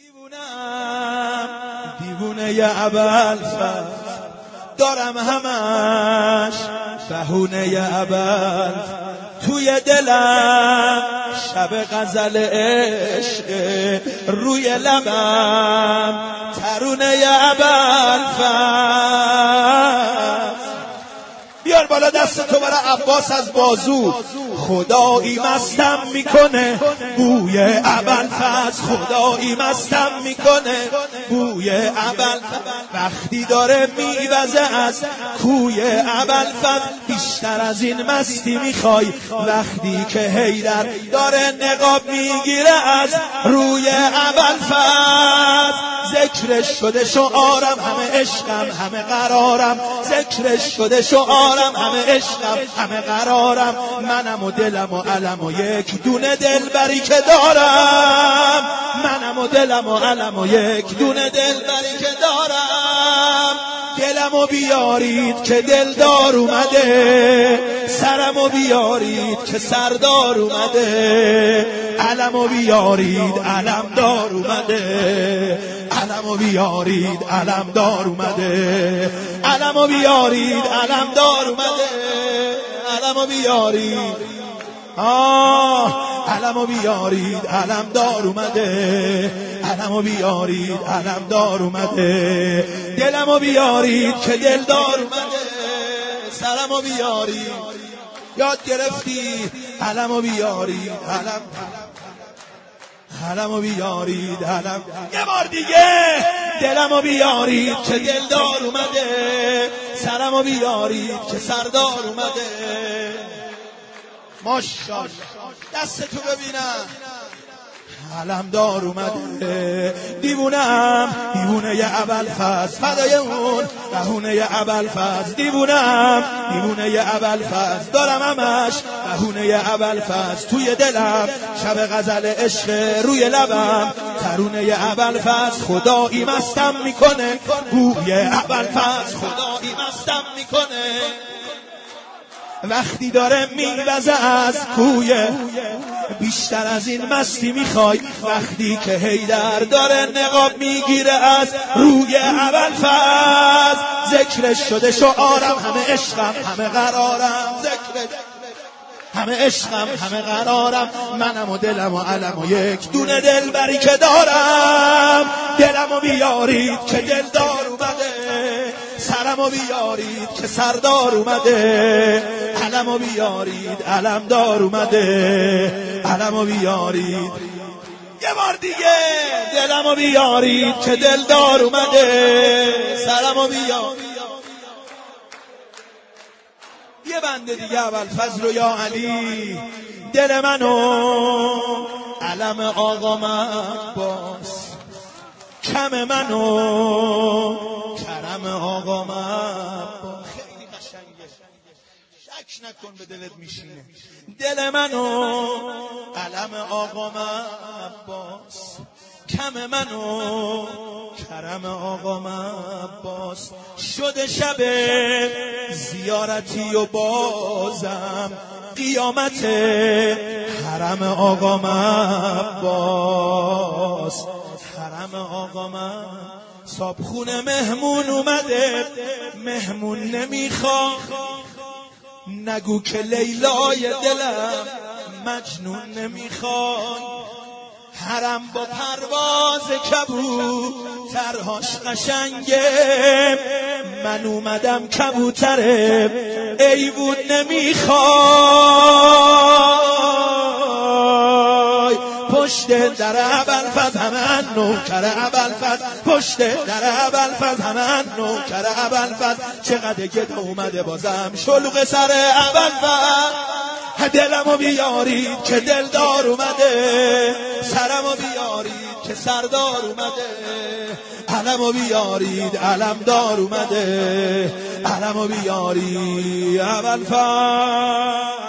دیوونه ابوالفضل دارم همش بهونه ابوالفضل توی دلم شب غزل عشق روی لبم ترونه ابوالفضل. بیار بالا دست تو برای عباس از بازو. خدایی مستم میکنه بوی ابوالفضل، خدایی مستم میکنه بوی ابوالفضل. وقتی داره میوزه از کوی ابوالفضل، بیشتر از این مستی میخوای وقتی که حیدر داره نقاب میگیره از روی ابوالفضل. ذکرش شده شعارم همه عشقم همه قرارم، ذکرش شده شعارم همه عشقم همه قرارم. منم و دلم و علم و یک دونه دلبری که دارم، منم و دلم و علم و یک دونه دلبری که دارم. دلمو بیارید که دلدار اومده، سرمو بیارید که سردار اومده. علمو بیارید علمدار اومده، علمو بیارید علمدار اومده، علمو بیارید علمدار اومده، علمو بیارید علمو بیارید علمدار اومده، علمو بیارید علمدار اومده. دلمو بیارید که دلدار اومده، سرمو بیارید یاد گرفتی. علمو بیارید علمو بیارید علم یه بار دیگه. دلمو بیارید که دلدار اومده، سرمو بیارید که سردار اومده. ماشاءالله دستتو ببینم. علمدار اومده. دیوونم دیوونه ابوالفضل، فدای اون بهونه ابوالفضل. دیوونم دیوونه ابوالفضل دارم همش بهونه ابوالفضل توی دلم شب غزل عشق روی لبم ترونه ابوالفضل. خدایی مستم میکنه بوی ابوالفضل، خدایی مستم میکنه وقتی داره میوزه از کوی. بیشتر از این مستی میخوای وقتی که حیدر داره نقاب میگیره از روی ابوالفضل. ذکرش شده شعارم همه عشقم همه قرارم، ذکرش همه عشقم همه قرارم. منم و دلم و علم و یک دونه دلبری که دارم. دلمو بیارید که دلدار اومده، سرمو بیارید که سردار اومده. علمو بیارید علمدار اومده، علمو بیارید یه بار دیگه. دلمو بیارید که دلدار اومده، سرمو بیارید. یه بنده دیگه ابوالفضل و یا علی. دل منو علم آقام عباس، کم منو کرم آقام عباس. خیلی قشنگه، شک نکن به دلت میشینه. دل منو علم آقام عباس، کم منو کرم آقام عباس. شده شب زیارتی و بازم قیامت حرم آقام عباس، حرم آقام. صابخونه مهمون اومده، مهمون نمیخواد. نگو که لیلای دلم مجنون نمیخواد. حرم با پرواز کبوترهاش قشنگه، من اومدم کبوتره ایوون نمیخوای. پشت در ابوالفضل همه نوکر ابوالفضل، پشت در ابوالفضل همه نوکر ابوالفضل. چقدر گدا اومده بازم شلوغ سر ابوالفضل. دلمو بیارید که دلدار اومده، سرمو بیارید که سردار اومده. علمو بیارید علمدار اومده، علمو بیارید ابوالفضل.